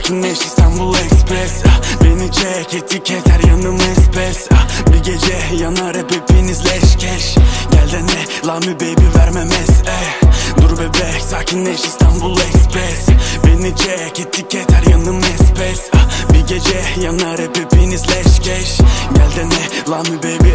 sakinleş İstanbul Express. Beni çek etiket her yanım espes. Bir gece yanar hep hepiniz leşkeş. Gel de ne la mi baby vermem Dur bebek sakinleş İstanbul Express. Beni çek etiket her yanım espes. Bir gece yanar hep hepiniz leşkeş. Gel de ne la mi baby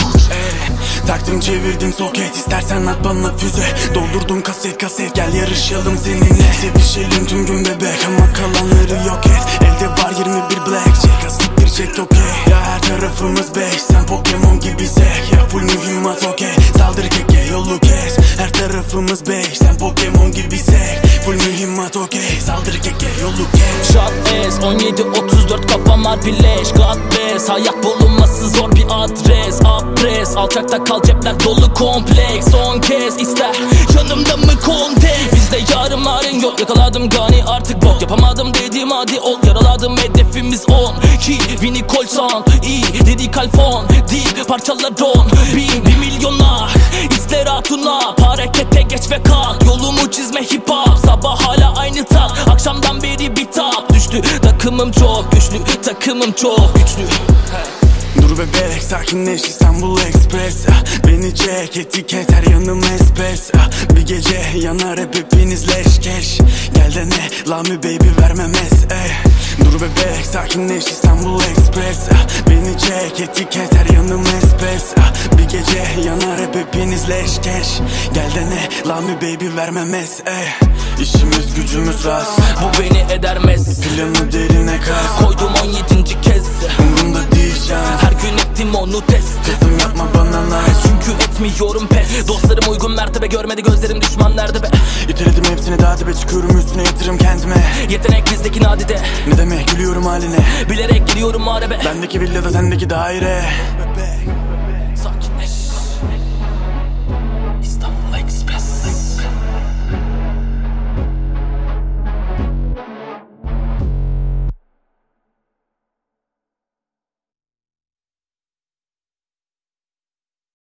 taktım çevirdim soket, istersen at bana füze. Doldurdum kaset gel yarışalım seninle. Sevişelim tüm gün bebek ama kalanları yok et. Elde var 21 blackjack, asiktir çek okey. Ya her tarafımız beş, sen Pokemon gibisek. Ya full mühimmat okey, saldır keke yolu kes. Her tarafımız beş, sen Pokemon gibisek. Full mühimmat okey, saldır keke yolu kes. Shot S 17-34 kafam harbileş. God bless, hayat bulunması zor bir adres. Apres, alçakta kal cepler dolu kompleks. Son kez ister yanımda mı kontek? Bizde yarınların yok, yakaladım gani artık bok. Yapamadım dediğim hadi ol, yaraladım hedefimiz 10 ki Vinny Colson, iyi dedi kalfon. Deep parçalar on, 1 milyona izler hatuna. Harekete geç ve kalk, yolumu çizme hip hop. Sabah hala aynı tat, akşamdan beri bir tap düştü. Takımım çok güçlü, takımım çok güçlü. Dur bebek sakinleş İstanbul Express. Beni çek etiket her yanım espes. Bir gece yanar hep hepiniz leşkeş. Gel de ne la mi baby vermem Dur bebek sakinleş İstanbul Express. Beni çek etiket her yanım espes. Bir gece yanar hep hepiniz leşkeş. Gel de ne la mi baby vermem İşimiz gücümüz rast, bu beni edermez. planı derine kaz. Koydum 17. kez, umurumda değil şans. her gün ettim onu test. Kızım yapma bana nice, çünkü etmiyorum pes. Dostlarım uygun mertebe görmedi, gözlerim düşman nerede be? İteledim hepsini daha dibe, çıkıyorum üstüne yatırım kendime. Yetenek bizdeki nadide, Ne demek gülüyorum haline, bilerek giriyorum muharebe. bendeki villada sendeki daire.